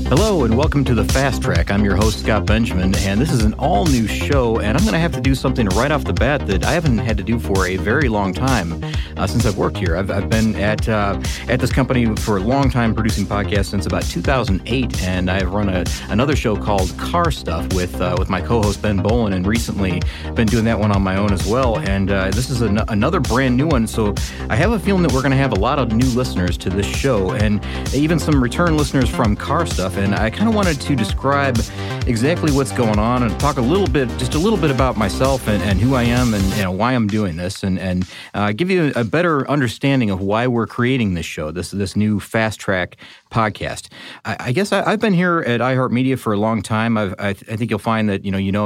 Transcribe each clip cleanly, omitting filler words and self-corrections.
Hello and welcome to the Fast Track. I'm your host, Scott Benjamin, and this is an all-new show, and I'm going to have to do something right off the bat that I haven't had to do for a very long time since I've worked here. I've been at this company for a long time, producing podcasts since about 2008, and I've run another show called Car Stuff with my co-host Ben Bolin, and recently been doing that one on my own as well. And this is another brand new one, so I have a feeling that we're going to have a lot of new listeners to this show, and even some return listeners from Car Stuff. And I kind of wanted to describe exactly what's going on and talk just a little bit about myself and who I am and why I'm doing this, and give you a better understanding of why we're creating this show, this new Fast Track podcast. I guess I've been here at iHeartMedia for a long time. I think you'll find that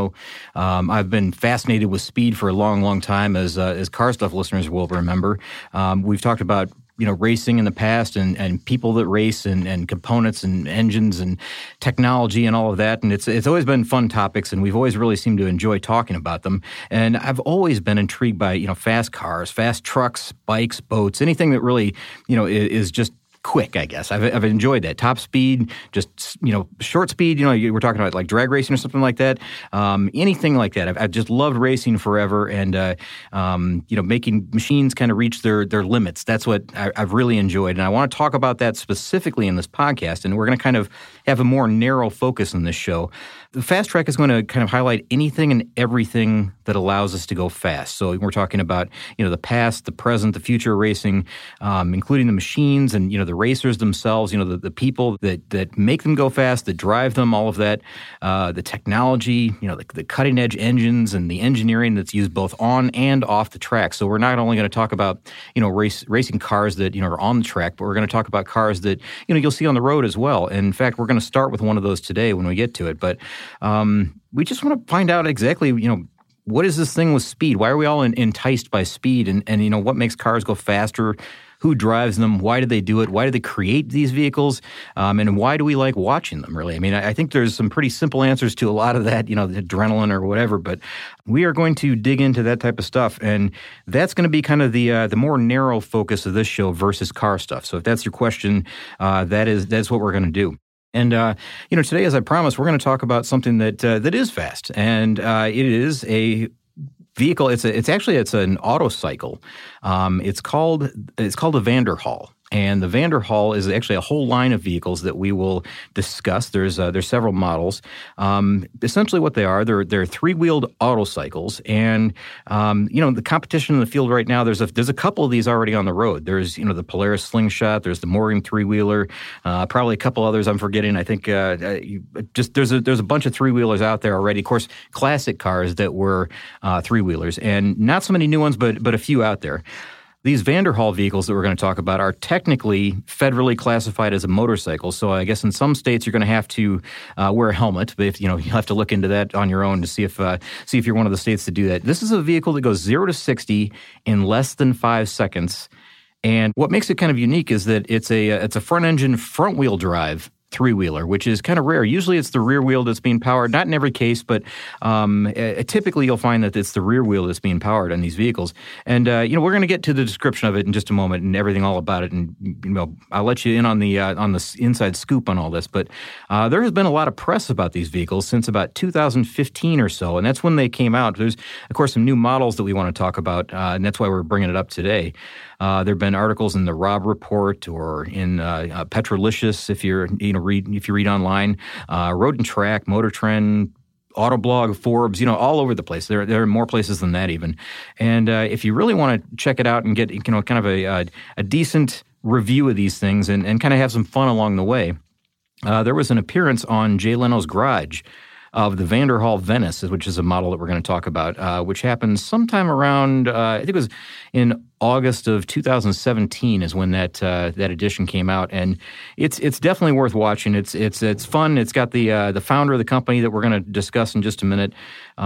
I've been fascinated with speed for a long time, as Car Stuff listeners will remember. We've talked about racing in the past and people that race and components and engines and technology and all of that. And it's always been fun topics, and we've always really seemed to enjoy talking about them. And I've always been intrigued by, fast cars, fast trucks, bikes, boats, anything that really, is just quick, I guess. I've enjoyed that. Top speed, just, short speed, we're talking about like drag racing or something like that. Anything like that. I've just loved racing forever, and, making machines kind of reach their limits. That's what I've really enjoyed. And I want to talk about that specifically in this podcast, and we're going to kind of have a more narrow focus in this show. The Fast Track is going to kind of highlight anything and everything that allows us to go fast. So we're talking about, the past, the present, the future of racing, including the machines and, the racers themselves, the people that make them go fast, that drive them, all of that, the technology, the cutting edge engines and the engineering that's used both on and off the track. So we're not only going to talk about, racing cars that, are on the track, but we're going to talk about cars that, you'll see on the road as well. And in fact, we're going to start with one of those today when we get to it. But we just want to find out exactly, what is this thing with speed? Why are we all enticed by speed? And what makes cars go faster? Who drives them? Why do they do it? Why do they create these vehicles? And why do we like watching them, really? I mean, I think there's some pretty simple answers to a lot of that, the adrenaline or whatever, but we are going to dig into that type of stuff. And that's going to be kind of the more narrow focus of this show versus Car Stuff. So if that's your question, that's what we're going to do. And, today, as I promised, we're going to talk about something that is fast. And it is a vehicle. It's an autocycle. It's called the Vanderhall. And the Vanderhall is actually a whole line of vehicles that we will discuss. There's several models. Essentially, what they are, they're three-wheeled autocycles, and the competition in the field right now. There's a couple of these already on the road. There's the Polaris Slingshot. There's the Morgan three-wheeler. Probably a couple others I'm forgetting. I think there's a bunch of three-wheelers out there already. Of course, classic cars that were three-wheelers, and not so many new ones, but a few out there. These Vanderhall vehicles that we're going to talk about are technically federally classified as a motorcycle. So I guess in some states you're going to have to wear a helmet, but you'll have to look into that on your own to see if you're one of the states to do that. This is a vehicle that goes 0 to 60 in less than 5 seconds. And what makes it kind of unique is that it's a front engine, front wheel drive three-wheeler, which is kind of rare. Usually it's the rear wheel that's being powered, not in every case, but typically you'll find that it's the rear wheel that's being powered on these vehicles. And, we're going to get to the description of it in just a moment and everything all about it. And, I'll let you in on the inside scoop on all this. But there has been a lot of press about these vehicles since about 2015 or so, and that's when they came out. There's, of course, some new models that we want to talk about, and that's why we're bringing it up today. There have been articles in the Robb Report or in Petrolicious, if you read online, Road and Track, Motor Trend, Autoblog, Forbes, all over the place. There are more places than that even. And if you really want to check it out and get kind of a decent review of these things and kind of have some fun along the way, there was an appearance on Jay Leno's Garage of the Vanderhall Venice, which is a model that we're going to talk about, which happened sometime around, I think it was in August of 2017 is when that edition came out, and it's definitely worth watching. It's fun. It's got the founder of the company that we're going to discuss in just a minute.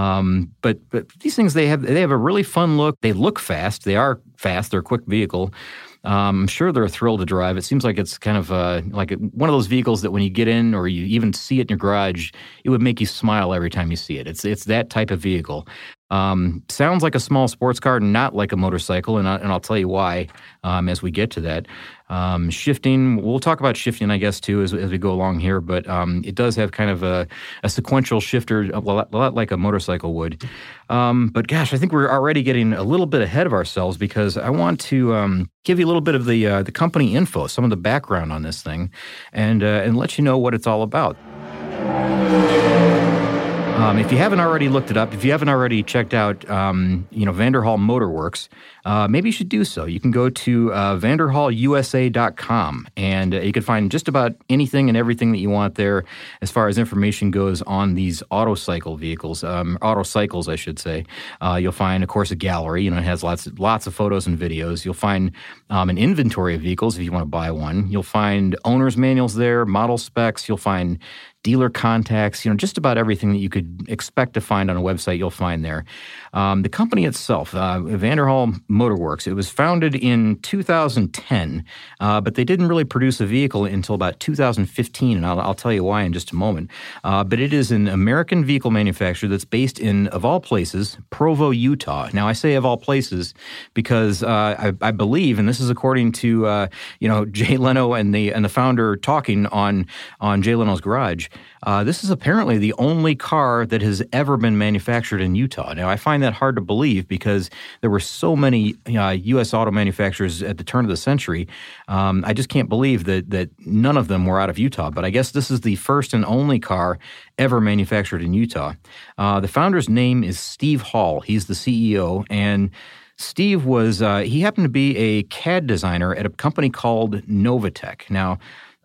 But these things they have a really fun look. They look fast. They are fast. They're a quick vehicle. I'm sure they're a thrill to drive. It seems like it's kind of like one of those vehicles that when you get in or you even see it in your garage, it would make you smile every time you see it. It's that type of vehicle. Sounds like a small sports car, not like a motorcycle, and I'll tell you why as we get to that. Shifting, we'll talk about shifting, I guess, too, as we go along here, but it does have kind of a sequential shifter, a lot like a motorcycle would. But gosh, I think we're already getting a little bit ahead of ourselves because I want to give you a little bit of the company info, some of the background on this thing, and let you know what it's all about. If you haven't already looked it up, if you haven't already checked out, Vanderhall Motor Works, maybe you should do so. You can go to vanderhallusa.com, and you can find just about anything and everything that you want there as far as information goes on these autocycles, I should say. You'll find, of course, a gallery. It has lots of photos and videos. You'll find an inventory of vehicles if you want to buy one. You'll find owner's manuals there, model specs. You'll find dealer contacts, just about everything that you could expect to find on a website you'll find there. The company itself, Vanderhall Motor Works, it was founded in 2010, but they didn't really produce a vehicle until about 2015, and I'll tell you why in just a moment. But it is an American vehicle manufacturer that's based in, of all places, Provo, Utah. Now, I say of all places because I believe, and this is according to Jay Leno and the founder talking on Jay Leno's Garage. This is apparently the only car that has ever been manufactured in Utah. Now, I find that hard to believe because there were so many U.S. auto manufacturers at the turn of the century. I just can't believe that none of them were out of Utah. But I guess this is the first and only car ever manufactured in Utah. The founder's name is Steve Hall. He's the CEO, and Steve he happened to be a CAD designer at a company called Novatech. Now,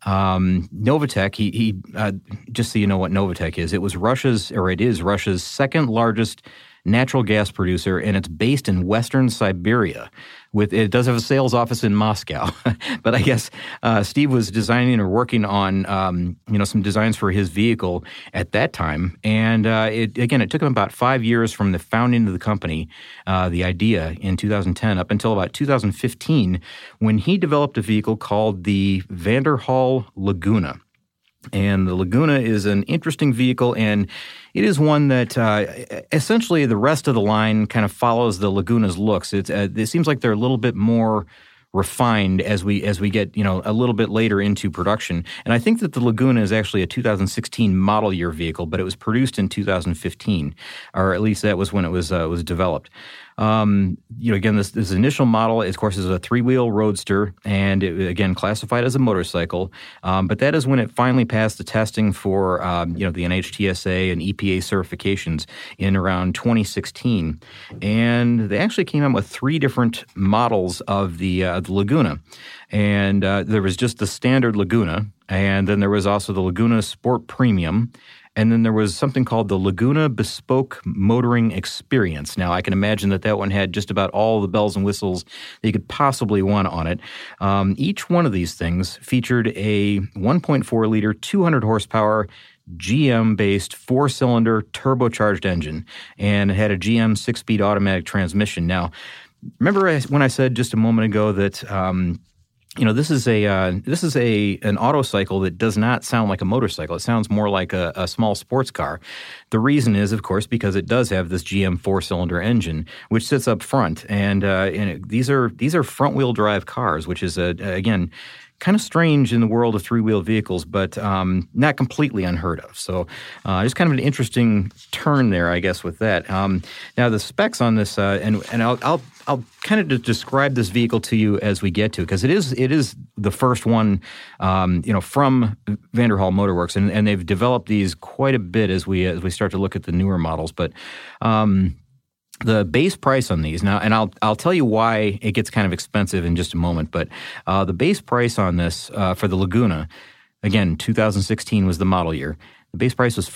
Novatech, he just so you know what Novatech is, it is Russia's second largest natural gas producer, and it's based in Western Siberia. It does have a sales office in Moscow, but I guess Steve was designing or working on some designs for his vehicle at that time, and it took him about 5 years from the founding of the company, the idea in 2010, up until about 2015, when he developed a vehicle called the Vanderhall Laguna. And the Laguna is an interesting vehicle, and it is one that essentially the rest of the line kind of follows the Laguna's looks. It seems like they're a little bit more refined as we get a little bit later into production. And I think that the Laguna is actually a 2016 model year vehicle, but it was produced in 2015, or at least that was when it was developed. Again, this initial model, of course, is a 3-wheel roadster, and it, again, classified as a motorcycle. But that is when it finally passed the testing for, the NHTSA and EPA certifications in around 2016. And they actually came out with 3 different models of the Laguna. And there was just the standard Laguna, and then there was also the Laguna Sport Premium. And then there was something called the Laguna Bespoke Motoring Experience. Now, I can imagine that one had just about all the bells and whistles that you could possibly want on it. Each one of these things featured a 1.4-liter, 200-horsepower GM-based 4-cylinder turbocharged engine, and it had a GM 6-speed automatic transmission. Now, remember when I said just a moment ago that this is an autocycle that does not sound like a motorcycle. It sounds more like a small sports car. The reason is, of course, because it does have this GM 4-cylinder engine, which sits up front, and these are front-wheel drive cars, which is again kind of strange in the world of 3-wheel vehicles, but not completely unheard of. So just kind of an interesting turn there, I guess, with that. Now the specs on this, and I'll kind of describe this vehicle to you as we get to it, because it is the first one, from Vanderhall Motor Works, and they've developed these quite a bit as we start to look at the newer models, but. The base price on these now, and I'll tell you why it gets kind of expensive in just a moment, but the base price on this for the Laguna, again, 2016 was the model year. The base price was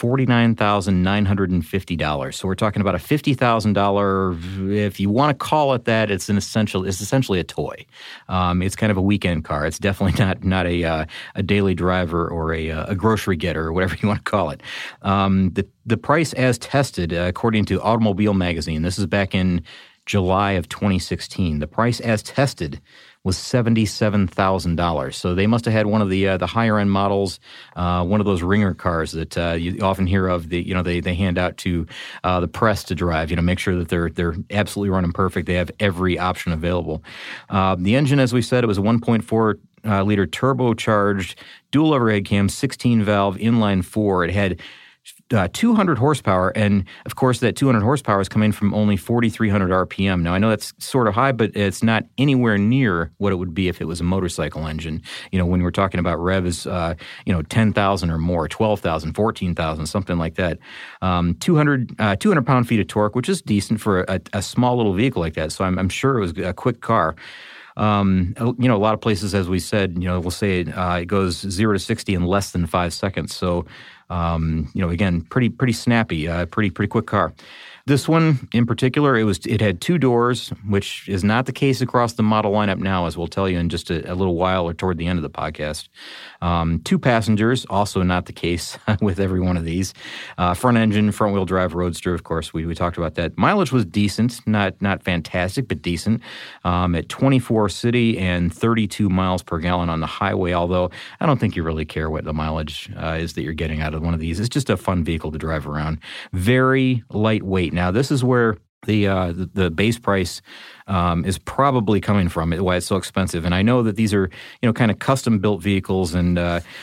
$49,950. So we're talking about a $50,000. If you want to call it that, it's essentially a toy. It's kind of a weekend car. It's definitely not a daily driver or a grocery getter or whatever you want to call it. The price as tested, according to Automobile Magazine, this is back in July of 2016. The price as tested was $77,000. So they must have had one of the higher end models, one of those ringer cars that you often hear of. They hand out to the press to drive. Make sure that they're absolutely running perfect. They have every option available. The engine, as we said, it was a 1.4 liter turbocharged dual overhead cam, 16 valve inline four. It had 200 horsepower, and of course that 200 horsepower is coming from only 4,300 RPM. Now I know that's sort of high, but it's not anywhere near what it would be if it was a motorcycle engine. When we're talking about revs, 10,000 or more, 12,000, 14,000, something like that. 200 pound-feet of torque, which is decent for a small little vehicle like that. So I'm sure it was a quick car. A lot of places, as we said, we'll say it goes 0 to 60 in less than 5 seconds. So, again, pretty snappy, pretty quick car. This one in particular, it had two doors, which is not the case across the model lineup now, as we'll tell you in just a little while or toward the end of the podcast. Two passengers, also not the case with every one of these. Front engine, front wheel drive roadster, of course, we talked about that. Mileage was decent, not fantastic, but decent, at 24 city and 32 miles per gallon on the highway, although I don't think you really care what the mileage is that you're getting out of one of these. It's just a fun vehicle to drive around. Very lightweight. Now, this is where the base price is probably coming from, why it's so expensive. And I know that these are, kind of custom-built vehicles, and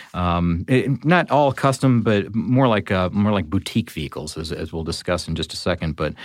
not all custom, but more like boutique vehicles, as we'll discuss in just a second. But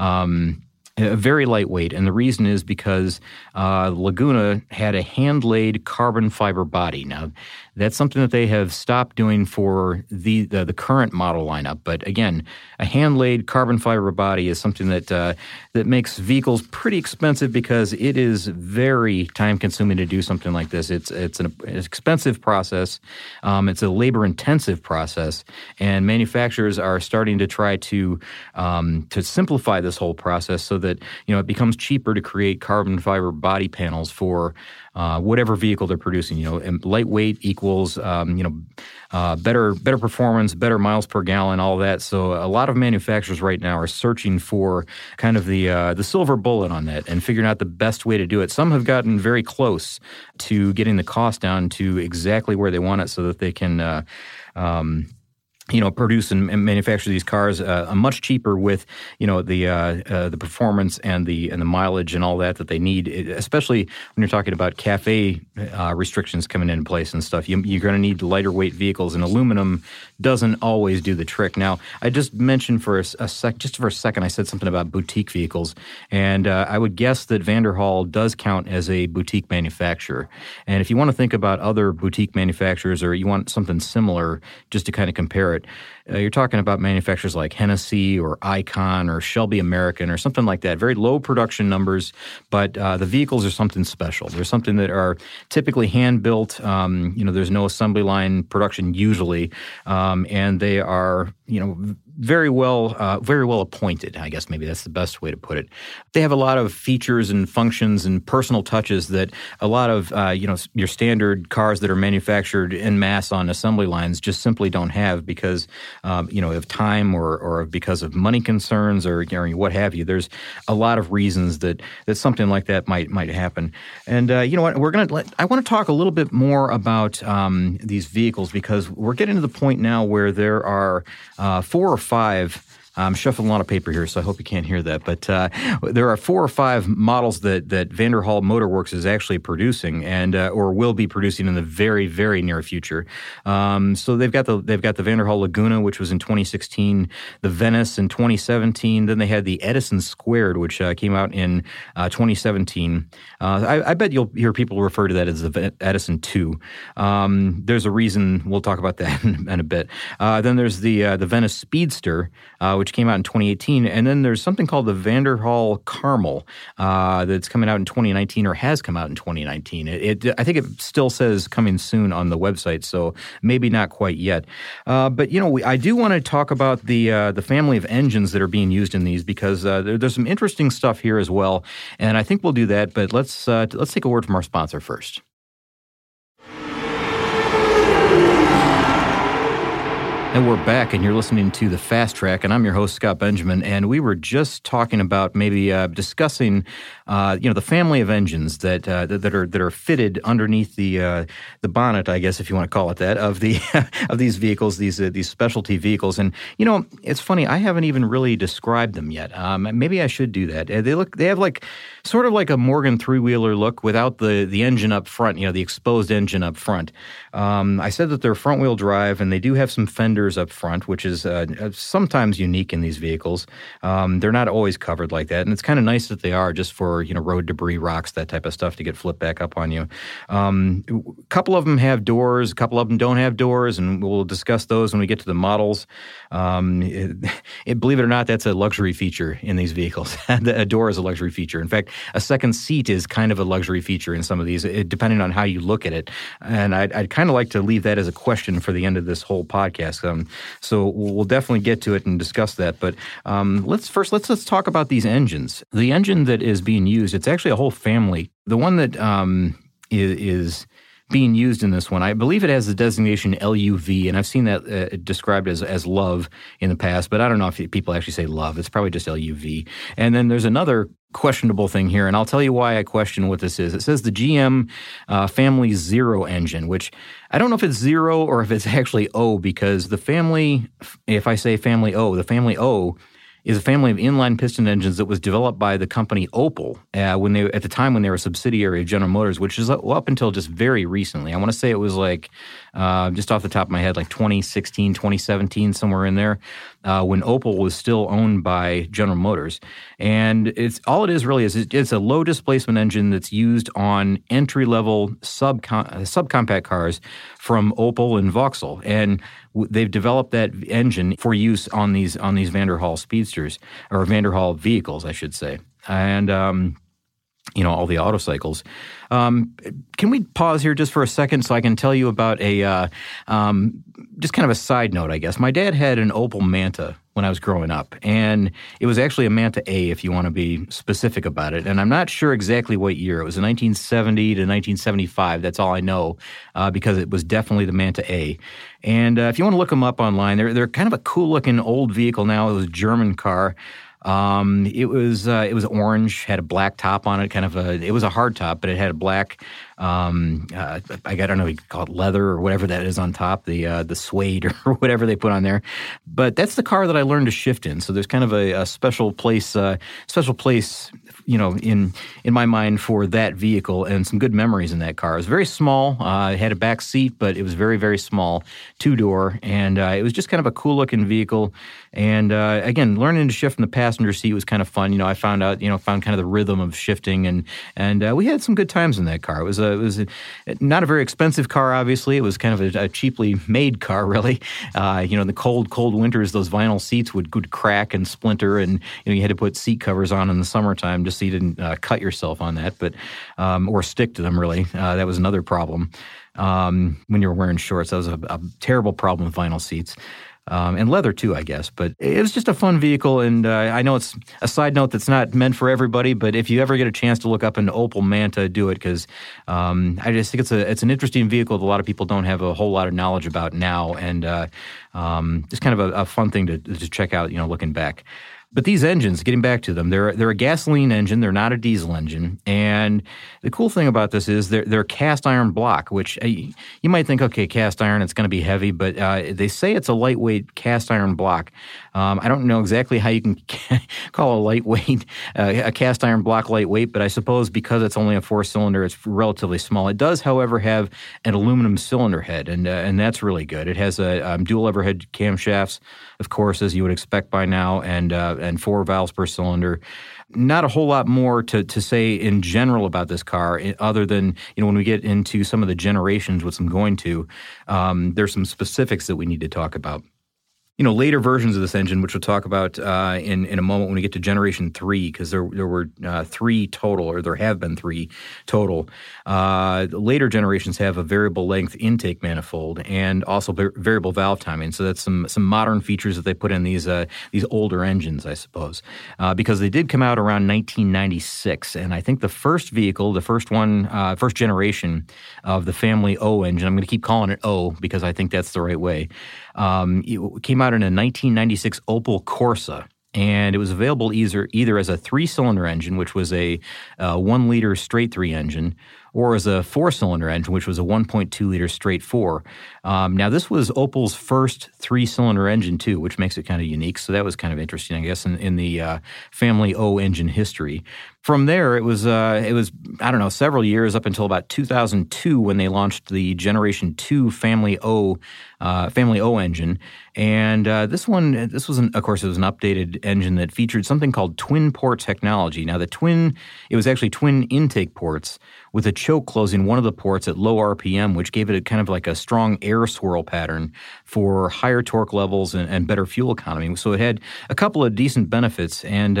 very lightweight, and the reason is because Laguna had a hand-laid carbon fiber body. Now, that's something that they have stopped doing for the current model lineup. But again, a hand-laid carbon fiber body is something that makes vehicles pretty expensive because it is very time-consuming to do something like this. It's an expensive process. It's a labor-intensive process, and manufacturers are starting to try to simplify this whole process so that it becomes cheaper to create carbon fiber body panels for whatever vehicle they're producing. And lightweight equals better performance, better miles per gallon, all that. So a lot of manufacturers right now are searching for kind of the silver bullet on that and figuring out the best way to do it. Some have gotten very close to getting the cost down to exactly where they want it so that they can produce and manufacture these cars much cheaper with the performance and the mileage and all that they need. Especially when you're talking about CAFE restrictions coming into place and stuff, you're going to need lighter weight vehicles, and aluminum doesn't always do the trick. Now, I just mentioned for a second, I said something about boutique vehicles, and I would guess that Vanderhall does count as a boutique manufacturer. And if you want to think about other boutique manufacturers, or you want something similar, just to kind of compare it. You're talking about manufacturers like Hennessy or Icon or Shelby American or something like that. Very low production numbers, but the vehicles are something special. They're something that are typically hand-built. There's no assembly line production usually, and they are, very well appointed. I guess maybe that's the best way to put it. They have a lot of features and functions and personal touches that a lot of your standard cars that are manufactured en masse on assembly lines just simply don't have because of time or because of money concerns or what have you. There's a lot of reasons that something like that might happen. And I want to talk a little bit more about these vehicles because we're getting to the point now where there are 4 or 5. I'm shuffling a lot of paper here, so I hope you can't hear that. But there are 4 or 5 models that Vanderhall Motor Works is actually producing, and or will be producing in the very, very near future. So they've got the Vanderhall Laguna, which was in 2016, the Venice in 2017. Then they had the Edison Squared, which came out in 2017. I bet you'll hear people refer to that as the Edison 2. There's a reason. We'll talk about that in a bit. Then there's the Venice Speedster, which came out in 2018. And then there's something called the Vanderhall Carmel that's coming out in 2019 or has come out in 2019. I think it still says coming soon on the website, so maybe not quite yet. But, I do want to talk about the family of engines that are being used in these because there's some interesting stuff here as well. And I think we'll do that, but let's take a word from our sponsor first. And we're back, and you're listening to The Fast Track, and I'm your host, Scott Benjamin, and we were just talking about maybe discussing, the family of engines that are fitted underneath the bonnet, I guess, if you want to call it that, of the of these vehicles, these specialty vehicles. And it's funny, I haven't even really described them yet. Maybe I should do that. They have like sort of like a Morgan three-wheeler look without the engine up front, the exposed engine up front. I said that they're front-wheel drive, and they do have some fenders up front, which is sometimes unique in these vehicles. They're not always covered like that, and it's kind of nice that they are, just for road debris, rocks, that type of stuff to get flipped back up on you. A couple of them have doors, a couple of them don't have doors, and we'll discuss those when we get to the models. Believe it or not, that's a luxury feature in these vehicles. A door is a luxury feature. In fact, a second seat is kind of a luxury feature in some of these, depending on how you look at it. And I'd kind of like to leave that as a question for the end of this whole podcast. So we'll definitely get to it and discuss that. But let's talk about these engines. The engine that is being used, it's actually a whole family. The one that is being used in this one, I believe it has the designation LUV, and I've seen that described as love in the past, but I don't know if people actually say love. It's probably just LUV. And then there's another questionable thing here, and I'll tell you why I question what this is. It says the GM Family Zero engine, which I don't know if it's zero or if it's actually O, because the family, if I say Family O, the Family O is a family of inline piston engines that was developed by the company Opel at the time when they were a subsidiary of General Motors, which is up until just very recently. I want to say it was like, just off the top of my head, like 2016, 2017, somewhere in there, when Opel was still owned by General Motors. And it's a low displacement engine that's used on entry-level subcompact cars from Opel and Vauxhall. And they've developed that engine for use on these Vanderhall Speedsters, or Vanderhall vehicles, I should say. And all the autocycles. Can we pause here just for a second so I can tell you about just kind of a side note, I guess. My dad had an Opel Manta when I was growing up, and it was actually a Manta A, if you want to be specific about it. And I'm not sure exactly what year. It was in 1970 to 1975. That's all I know, because it was definitely the Manta A. And if you want to look them up online, they're kind of a cool-looking old vehicle now. It was a German car. It was orange, had a black top on it, it was a hard top, but it had a black, I don't know, you could call it leather or whatever that is on top, the suede or whatever they put on there. But that's the car that I learned to shift in. So there's kind of a special place, in my mind for that vehicle, and some good memories in that car. It was very small. It had a back seat, but it was very, very small, two-door, and it was just kind of a cool-looking vehicle. And again, learning to shift in the passenger seat was kind of fun. I found kind of the rhythm of shifting, and we had some good times in that car. It was not a very expensive car, obviously. It was kind of a cheaply made car, really. In the cold winters, those vinyl seats would crack and splinter, and you had to put seat covers on in the summertime just so you didn't cut yourself on that, but or stick to them, really. That was another problem when you were wearing shorts. That was a terrible problem with vinyl seats. And leather too, I guess. But it was just a fun vehicle, and I know it's a side note that's not meant for everybody, but if you ever get a chance to look up an Opel Manta, do it, because I just think it's an interesting vehicle that a lot of people don't have a whole lot of knowledge about now, and just kind of a fun thing to check out, looking back. But these engines, getting back to them, they're a gasoline engine. They're not a diesel engine. And the cool thing about this is they're cast iron block, which you might think, okay, cast iron, it's going to be heavy, but they say it's a lightweight cast iron block. I don't know exactly how you can call a cast iron block lightweight, but I suppose because it's only a four-cylinder, it's relatively small. It does, however, have an aluminum cylinder head, and that's really good. It has a dual overhead camshafts, of course, as you would expect by now, and 4 valves per cylinder. Not a whole lot more to say in general about this car, other than, when we get into some of the generations, which I'm going to, there's some specifics that we need to talk about. later versions of this engine, which we'll talk about in a moment when we get to Generation 3, because there were three total, or there have been three total. Later generations have a variable length intake manifold and also variable valve timing. So that's some modern features that they put in these older engines, I suppose, because they did come out around 1996. And I think the first vehicle, the first generation of the Family O engine, I'm going to keep calling it O because I think that's the right way, it came out in a 1996 Opel Corsa, and it was available either as a three-cylinder engine, which was a 1-liter straight-3 engine, or as a 4-cylinder engine, which was a 1.2-liter straight-4. Now, this was Opel's first 3-cylinder engine, too, which makes it kind of unique. So that was kind of interesting, I guess, in the Family O engine history. From there, it was I don't know, several years up until about 2002 when they launched the Generation 2 Family O engine. And this was, of course, it was an updated engine that featured something called twin port technology. Now, it was actually twin intake ports with a choke closing one of the ports at low RPM, which gave it a kind of like a strong air swirl pattern for higher torque levels and better fuel economy. So it had a couple of decent benefits. And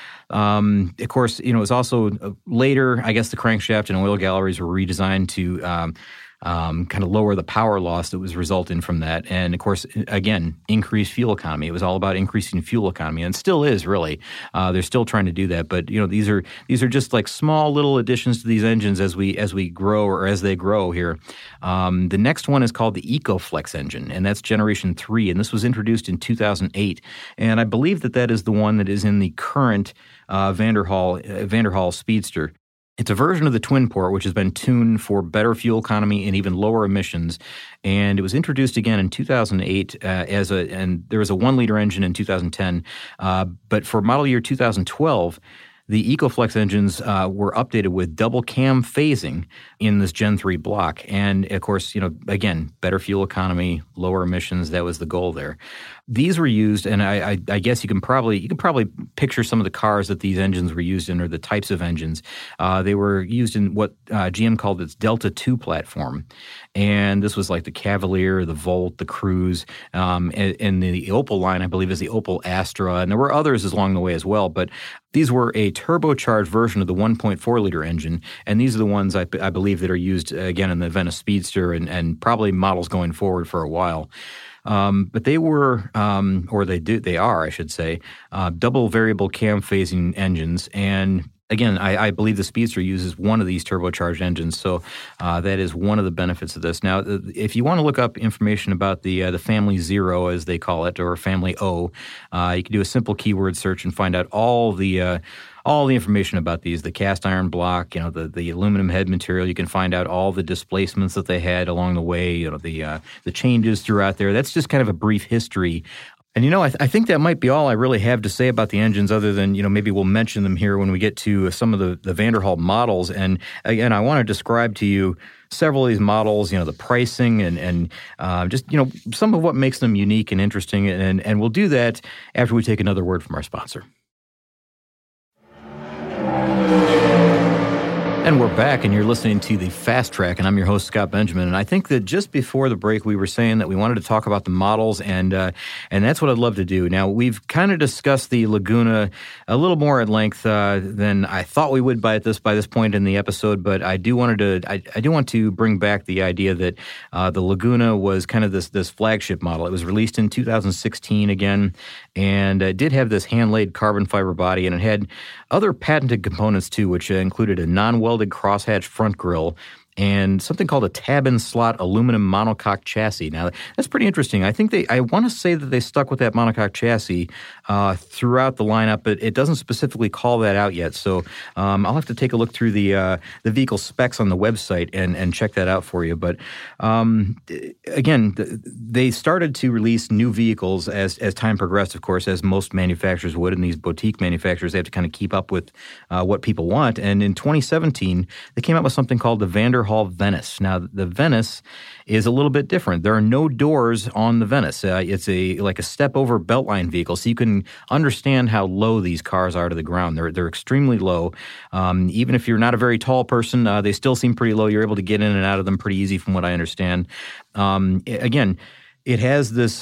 of course, it was also later, I guess the crankshaft and oil galleries were redesigned to kind of lower the power loss that was resulting from that. And of course, again, increased fuel economy. It was all about increasing fuel economy, and still is really. They're still trying to do that. But these are just like small little additions to these engines as we grow, or as they grow here. The next one is called the EcoFlex engine, and that's Generation 3. And this was introduced in 2008. And I believe that is the one that is in the current Vanderhall Speedster. It's a version of the twin port, which has been tuned for better fuel economy and even lower emissions. And it was introduced again in 2008 and there was a 1-liter engine in 2010. But for model year 2012, the EcoFlex engines were updated with double cam phasing in this Gen 3 block. And of course, again, better fuel economy, lower emissions. That was the goal there. These were used, and I guess you can probably picture some of the cars that these engines were used in, or the types of engines. They were used in what GM called its Delta II platform. And this was like the Cavalier, the Volt, the Cruise, and the Opel line, I believe, is the Opel Astra. And there were others along the way as well. But these were a turbocharged version of the 1.4-liter engine. And these are the ones I believe that are used, again, in the Venice Speedster and probably models going forward for a while. But they were, they are, I should say, double variable cam phasing engines. And again, I believe the Speedster uses one of these turbocharged engines, so that is one of the benefits of this. Now, if you want to look up information about the Family Zero, as they call it, or Family O, you can do a simple keyword search and find out all the information about these, the cast iron block, the aluminum head material. You can find out all the displacements that they had along the way, the changes throughout there. That's just kind of a brief history. And, I think that might be all I really have to say about the engines, other than, maybe we'll mention them here when we get to some of the Vanderhall models. And again, I want to describe to you several of these models, the pricing and just, some of what makes them unique and interesting. And we'll do that after we take another word from our sponsor. And we're back, and you're listening to the Fast Track, and I'm your host, Scott Benjamin. And I think that just before the break, we were saying that we wanted to talk about the models, and that's what I'd love to do. Now, we've kind of discussed the Laguna a little more at length than I thought we would by this point in the episode, but I do want to bring back the idea that the Laguna was kind of this flagship model. It was released in 2016 again, and it did have this hand-laid carbon fiber body, and it had other patented components too, which included a non-welded crosshatch front grille and something called a tab-in slot aluminum monocoque chassis. Now, that's pretty interesting. I want to say that they stuck with that monocoque chassis throughout the lineup, but it doesn't specifically call that out yet. So I'll have to take a look through the vehicle specs on the website and check that out for you. But again, they started to release new vehicles as time progressed, of course, as most manufacturers would, and these boutique manufacturers, they have to kind of keep up with what people want. And in 2017, they came out with something called the Vanderhall Venice. Now, the Venice is a little bit different. There are no doors on the Venice. It's like a step-over beltline vehicle, so you can understand how low these cars are to the ground. They're extremely low. Even if you're not a very tall person, they still seem pretty low. You're able to get in and out of them pretty easy, from what I understand. Again, It has this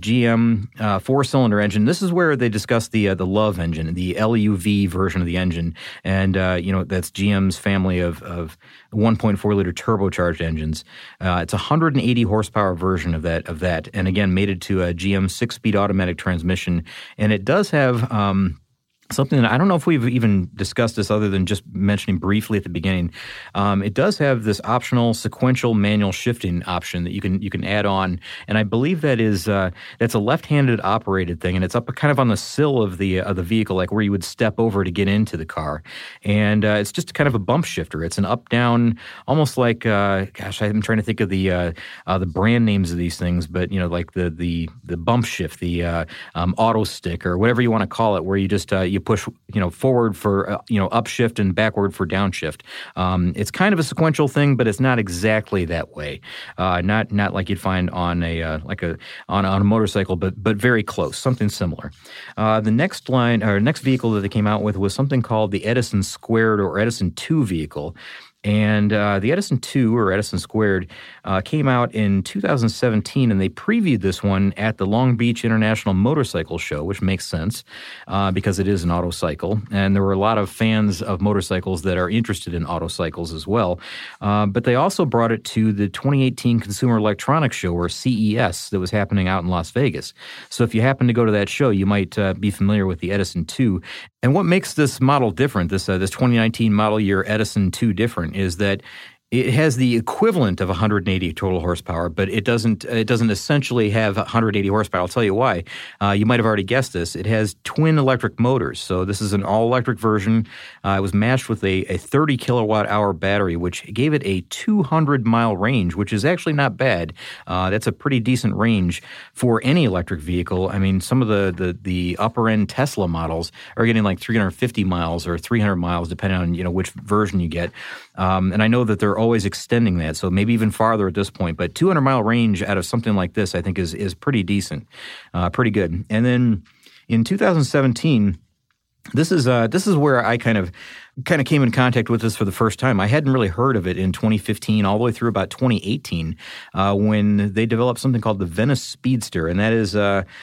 GM 4-cylinder engine. This is where they discuss the LUV engine, the LUV version of the engine, and that's GM's family of 1.4-liter turbocharged engines. It's a 180 horsepower version of that, and again mated to a GM 6-speed automatic transmission, and it does have something that I don't know if we've even discussed this other than just mentioning briefly at the beginning. It does have this optional sequential manual shifting option that you can add on, and I believe that's a left-handed operated thing, and it's up kind of on the sill of the vehicle, like where you would step over to get into the car, and it's just kind of a bump shifter. It's an up-down, almost like I'm trying to think of the brand names of these things, but like the bump shift, the auto stick or whatever you want to call it, where you just you push forward for upshift and backward for downshift. It's kind of a sequential thing, but it's not exactly that way. Not like you'd find on a motorcycle, but very close, something similar. The next vehicle that they came out with was something called the Edison Squared or Edison 2 vehicle. And the Edison 2 or Edison Squared came out in 2017, and they previewed this one at the Long Beach International Motorcycle Show, which makes sense because it is an autocycle. And there were a lot of fans of motorcycles that are interested in autocycles as well. But they also brought it to the 2018 Consumer Electronics Show, or CES, that was happening out in Las Vegas. So if you happen to go to that show, you might be familiar with the Edison 2. And what makes this model different, this 2019 model year Edison 2 different, is that it has the equivalent of 180 total horsepower, but it doesn't essentially have 180 horsepower. I'll tell you why. You might have already guessed this. It has twin electric motors. So this is an all-electric version. It was matched with a 30 kilowatt-hour battery, which gave it a 200-mile range, which is actually not bad. That's a pretty decent range for any electric vehicle. I mean, some of the upper-end Tesla models are getting like 350 miles or 300 miles, depending on which version you get. And I know that they're always extending that, so maybe even farther at this point. But 200-mile range out of something like this, I think, is pretty decent, pretty good. And then in 2017, this is where I kind of came in contact with this for the first time. I hadn't really heard of it in 2015 all the way through about 2018 when they developed something called the Venice Speedster, and that is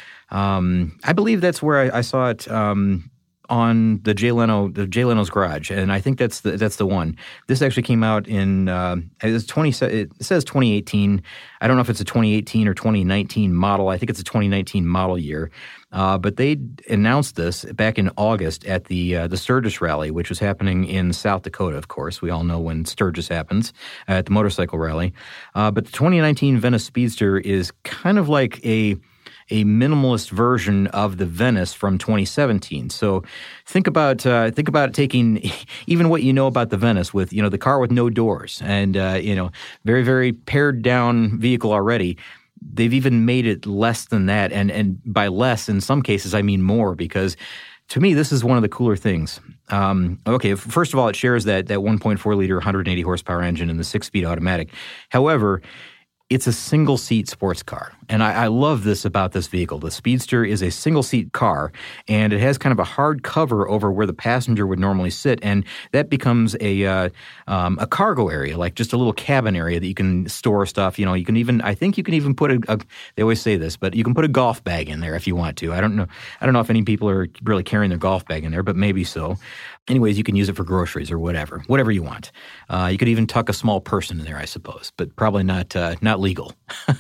I believe that's where I saw it. On the Jay Leno's Garage, and I think that's the one. This actually came out in it says 2018. I don't know if it's a 2018 or 2019 model. I think it's a 2019 model year. But they announced this back in August at the Sturgis Rally, which was happening in South Dakota. Of course, we all know when Sturgis happens at the motorcycle rally. But the 2019 Venice Speedster is kind of like a minimalist version of the Venice from 2017. So think about taking even what you know about the Venice with the car with no doors and very, very pared down vehicle already. They've even made it less than that, and by less in some cases I mean more, because to me this is one of the cooler things. Okay, first of all, it shares that 1.4 liter 180 horsepower engine and the 6-speed automatic. However, it's a single-seat sports car, and I love this about this vehicle. The Speedster is a single-seat car, and it has kind of a hard cover over where the passenger would normally sit, and that becomes a cargo area, like just a little cabin area that you can store stuff. You can even, I think you can even put they always say this, but you can put a golf bag in there if you want to. I don't know if any people are really carrying their golf bag in there, but maybe so. Anyways, you can use it for groceries or whatever you want. You could even tuck a small person in there, I suppose, but probably not legal.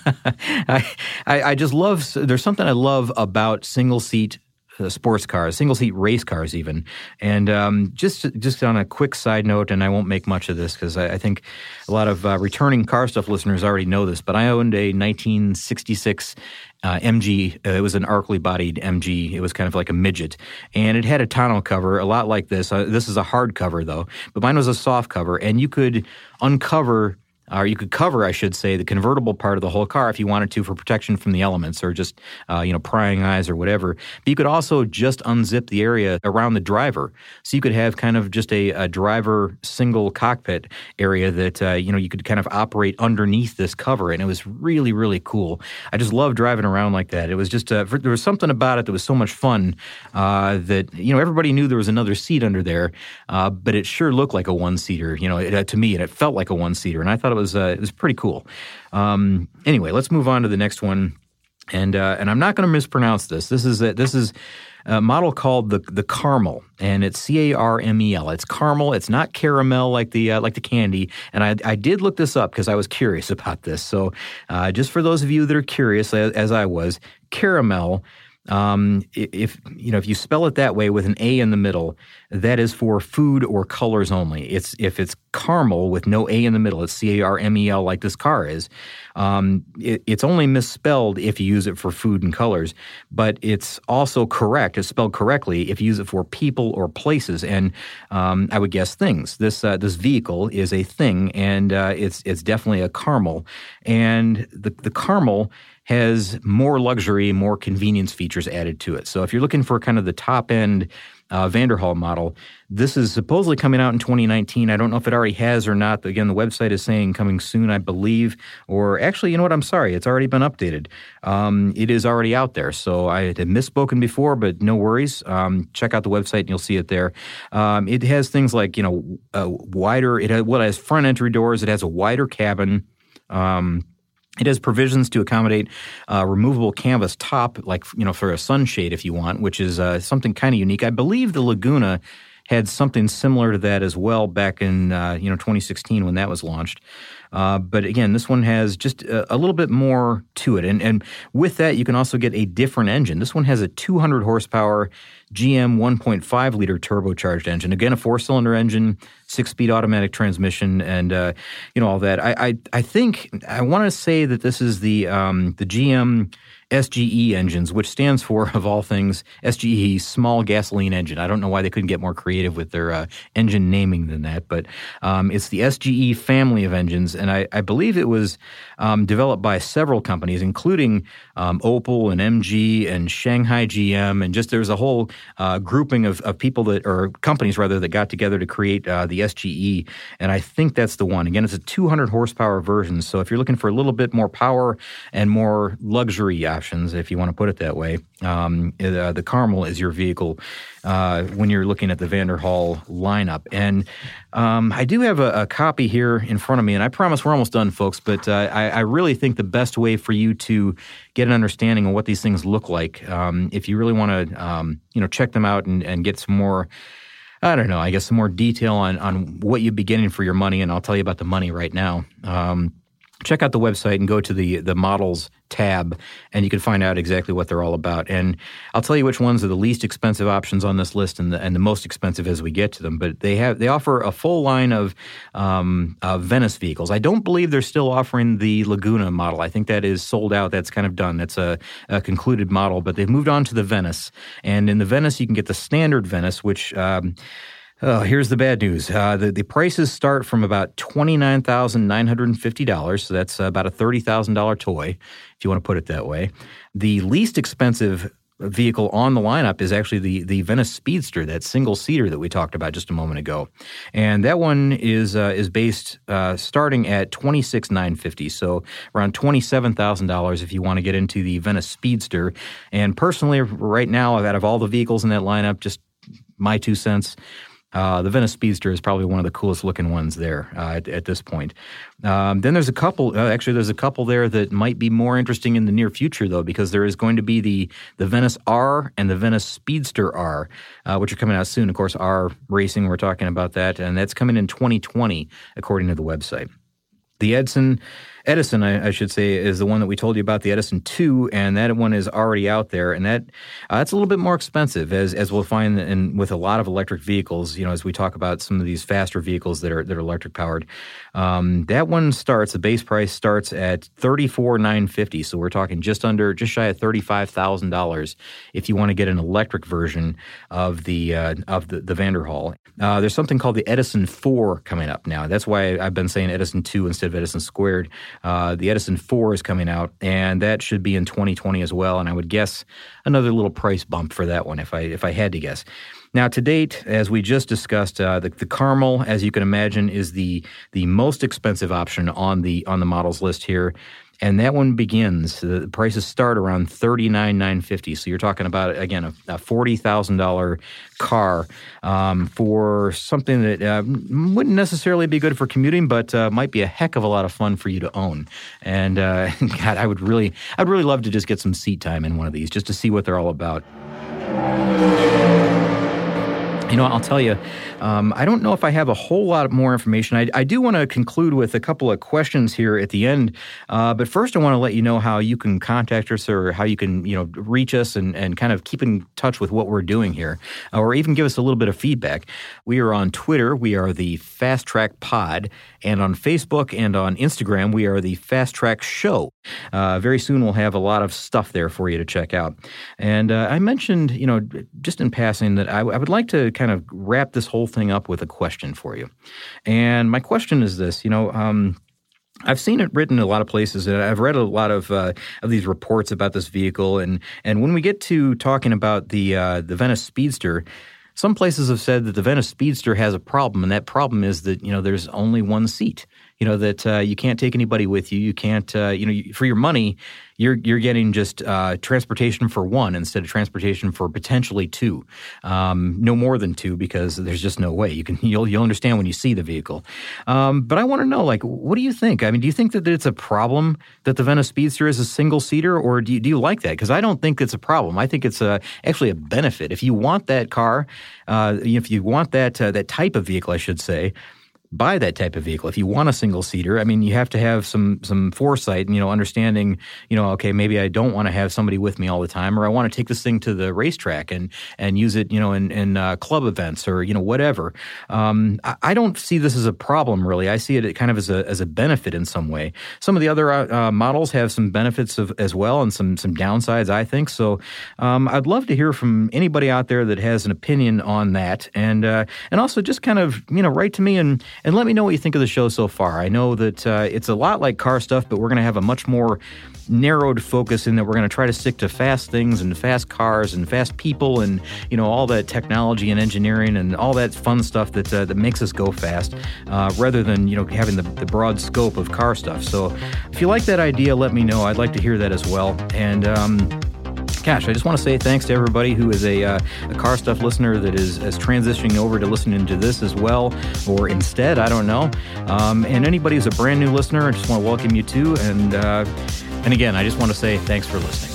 I just love. There's something I love about single seat sports cars, single seat race cars, even. And just on a quick side note, and I won't make much of this because I think a lot of returning car stuff listeners already know this, but I owned a 1966 MG. It was an Arkley bodied MG. It was kind of like a midget, and it had a tonneau cover, a lot like this. This is a hard cover though, but mine was a soft cover, and you could uncover. Or you could cover, I should say, the convertible part of the whole car if you wanted to for protection from the elements or just, prying eyes or whatever. But you could also just unzip the area around the driver. So you could have kind of just a driver single cockpit area that, you could kind of operate underneath this cover. And it was really, really cool. I just love driving around like that. It was just, there was something about it that was so much fun that, everybody knew there was another seat under there, but it sure looked like a one-seater, to me, and it felt like a one-seater. And I thought it was pretty cool. Anyway, let's move on to the next one. And I'm not going to mispronounce this. This is a model called the Carmel, and it's Carmel. It's caramel. It's not caramel like the candy. And I did look this up because I was curious about this. So just for those of you that are curious, as I was, caramel. If you spell it that way with an A in the middle, that is for food or colors only. If it's caramel with no A in the middle, it's Carmel like this car is. It's only misspelled if you use it for food and colors, but it's also correct. It's spelled correctly if you use it for people or places, and I would guess things. This vehicle is a thing, and it's definitely a Carmel, and the Carmel has more luxury, more convenience features added to it. So if you're looking for kind of the top-end Vanderhall model, this is supposedly coming out in 2019. I don't know if it already has or not. Again, the website is saying coming soon, I believe. Or actually, you know what? I'm sorry. It's already been updated. It is already out there. So I had misspoken before, but no worries. Check out the website and you'll see it there. It has things like, wider. It has front entry doors. It has a wider cabin. It has provisions to accommodate removable canvas top, like, for a sunshade if you want, which is something kind of unique. I believe the Laguna had something similar to that as well back in 2016 when that was launched. But again, this one has just a little bit more to it. And with that, you can also get a different engine. This one has a 200 horsepower GM 1.5-liter turbocharged engine. Again, a 4-cylinder engine, 6-speed automatic transmission, and all that. I think I want to say that this is the GM SGE engines, which stands for, of all things, SGE, small gasoline engine. I don't know why they couldn't get more creative with their engine naming than that, but it's the SGE family of engines, and I believe it was developed by several companies, including Opel and MG and Shanghai GM, and just there's a whole grouping of people or companies rather that got together to create the SGE, and I think that's the one. Again, it's a 200 horsepower version, so if you're looking for a little bit more power and more luxury options, if you want to put it that way, the Carmel is your vehicle when you're looking at the Vanderhall lineup. And I do have a copy here in front of me, and I promise we're almost done, folks, but I really think the best way for you to get an understanding of what these things look like, if you really want to check them out and get some more, I don't know, I guess some more detail on what you'd be getting for your money, and I'll tell you about the money right now. Check out the website and go to the models tab, and you can find out exactly what they're all about. And I'll tell you which ones are the least expensive options on this list and the most expensive as we get to them. But they offer a full line of Venice vehicles. I don't believe they're still offering the Laguna model. I think that is sold out. That's kind of done. That's a concluded model. But they've moved on to the Venice. And in the Venice, you can get the standard Venice, which here's the bad news. The prices start from about $29,950, so that's about a $30,000 toy, if you want to put it that way. The least expensive vehicle on the lineup is actually the Venice Speedster, that single-seater that we talked about just a moment ago. And that one is based starting at $26,950, so around $27,000 if you want to get into the Venice Speedster. And personally, right now, out of all the vehicles in that lineup, just my 2 cents, the Venice Speedster is probably one of the coolest looking ones there at this point. Then there's a couple, there's a couple there that might be more interesting in the near future, though, because there is going to be the Venice R and the Venice Speedster R, which are coming out soon. Of course, R Racing, we're talking about that, and that's coming in 2020, according to the website. The Edison, I should say, is the one that we told you about, the Edison 2, and that one is already out there, and that's a little bit more expensive, as we'll find with a lot of electric vehicles. As we talk about some of these faster vehicles that are electric powered, that one the base price starts at $34,950. So we're talking just shy of $35,000 if you want to get an electric version of the Vanderhall. There's something called the Edison 4 coming up now. That's why I've been saying Edison 2 instead of Edison Squared. The Edison 4 is coming out, and that should be in 2020 as well. And I would guess another little price bump for that one if I had to guess. Now, to date, as we just discussed, the Carmel, as you can imagine, is the most expensive option on the models list here. And that one begins, the prices start around $39,950. So you're talking about, again, a $40,000 car for something that wouldn't necessarily be good for commuting, but might be a heck of a lot of fun for you to own. And God, I'd really love to just get some seat time in one of these just to see what they're all about. You know, I'll tell you, I don't know if I have a whole lot more information. I do want to conclude with a couple of questions here at the end. But first, I want to let you know how you can contact us or how you can, reach us and kind of keep in touch with what we're doing here, or even give us a little bit of feedback. We are on Twitter. We are the Fast Track Pod. And on Facebook and on Instagram, we are the Fast Track Show. Very soon, we'll have a lot of stuff there for you to check out. And I mentioned, just in passing, that I would like to kind of wrap this whole thing up with a question for you. And my question is this, I've seen it written in a lot of places, and I've read a lot of these reports about this vehicle. And when we get to talking about the Venice Speedster, some places have said that the Venice Speedster has a problem, and that problem is that, there's only one seat. That you can't take anybody with you. You can't, for your money, you're getting just transportation for one instead of transportation for potentially two. No more than two, because there's just no way. You'll understand when you see the vehicle. But I want to know, what do you think? I mean, do you think that it's a problem that the Venice Speedster is a single-seater, or do you like that? Because I don't think it's a problem. I think it's actually a benefit. If you want that car, if you want that type of vehicle, I should say, buy that type of vehicle. If you want a single-seater, I mean, you have to have some foresight and, understanding, okay, maybe I don't want to have somebody with me all the time, or I want to take this thing to the racetrack and use it, in club events or, whatever. I don't see this as a problem, really. I see it kind of as a benefit in some way. Some of the other models have some benefits as well, and some downsides, I think. So I'd love to hear from anybody out there that has an opinion on that, and also just kind of, write to me and let me know what you think of the show so far. I know that it's a lot like car stuff, but we're going to have a much more narrowed focus in that we're going to try to stick to fast things and fast cars and fast people and, all that technology and engineering and all that fun stuff that makes us go fast, rather than, having the broad scope of car stuff. So if you like that idea, let me know. I'd like to hear that as well. And gosh, I just want to say thanks to everybody who is a car stuff listener that is transitioning over to listening to this as well, or instead, I don't know. And anybody who's a brand new listener, I just want to welcome you too. And again, I just want to say thanks for listening.